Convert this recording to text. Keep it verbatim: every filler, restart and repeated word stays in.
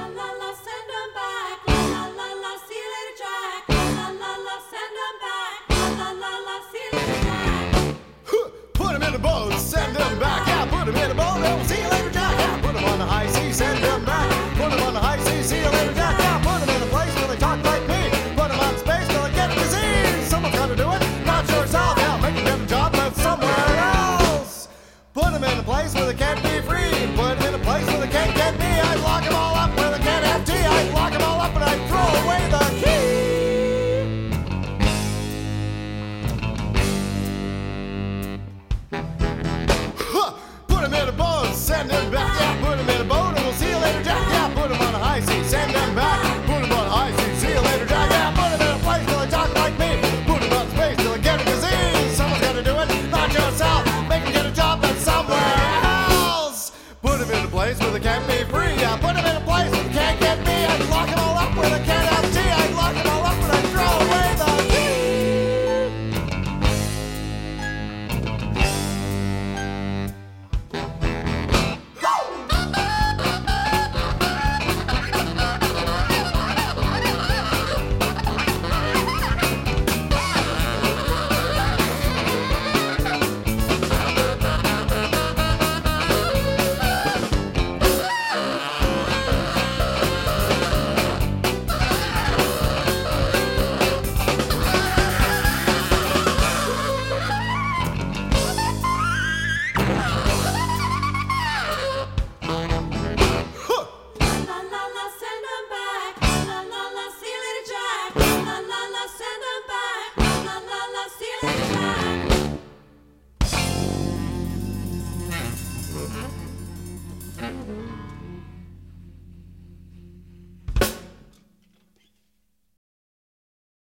La la la, send 'em back. La la la la, see you later, Jack. La la la la, send 'em back. La la la la, see you later, Jack. Huh, put him in a boat, send him back. Yeah, put him in a boat, and we'll see you later, Jack. Yeah, put him on the high seas, send him back. Put him on the high seas, see you later, Jack. Yeah, put him in a place where they talk like me. Put him on space till they get a disease. Someone's got to do it, not yourself. Yeah, make him get a job, live somewhere else. Put him in a place where they can't be free. Put him in a place where they can't get me. I'd lock them all up where they can't have tea. I'd lock them all up and I'd throw away the key. Huh, put him in a boat, send him back. Yeah, put him in a boat and we'll see you later, Jack. Yeah, put him on a high seas, send him back. Put him on a high seas, see you later, Jack. Yeah, put him in a place till they talk like me. Put him on space till they get a disease. Someone's got to do it, not yourself. Make him get a job that's somewhere else. Put him in a place where they can't be free. Yeah, put him